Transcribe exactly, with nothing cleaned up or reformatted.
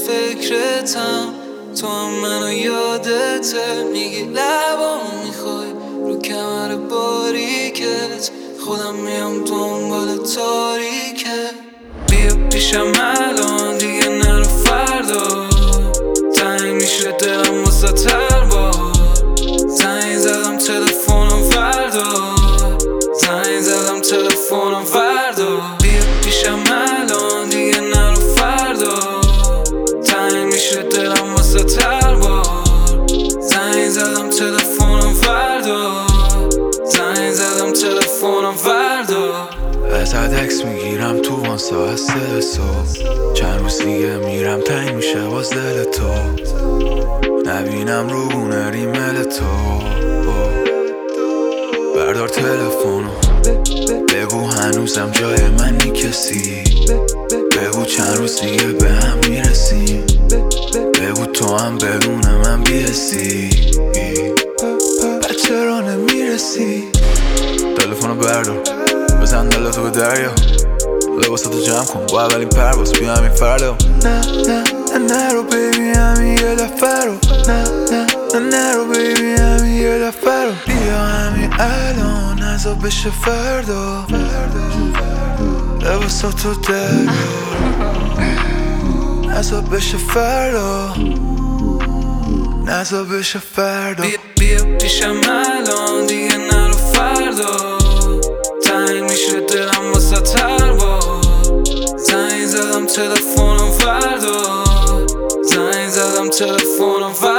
فکرتم، تو هم منو یادته. میگی لبام میخوای رو کمر باریکت، خودم میام دنبال تاریکت. بیا پیشم الان دیگه نرو فردا، تنگ میشه دلم واسه تر بار. زنگ زدم تلفنم وردار، زنگ زدم تلفنم وردار. بیا پیشم الان دیگه نرو فردا، تنگ میشه دلم واسه تر بار. زنگ زدم تلفنم وردار، زنگ زدم تلفنم وردار. ازت عکس میگیرم تو وان ساعت سه صبح، چند روز دیگه میرم تنگ میشه باز دل تو، نبینم رو گونه ریمل تو. بردار تلفنو بگو هنوزم جای منی کسی، بگو چند روز دیگه به هم میرسیم، بگو تو هم بدون من بیرسی. بعد چرا نمیرسی؟ تلفنو بردار بزن دلتو به دریا، لباساتو جمع کن با اولین پرواز بیا همین فردا. نه نه نه نرو بیبی همین یه دفعه رو، نه نه نه نرو بیبی همین یه دفعه رو. بیا همین الان نزا بشه فردا، لباساتو در نزا بشه فردا، نزا بشه فردا. بیا, بیا پیشم الان دیگه نرو فردا، تنگ میشه دلم واسه تر بار. زنگ زدم تلفنم وردار، زنگ زدم تلفنم وردار.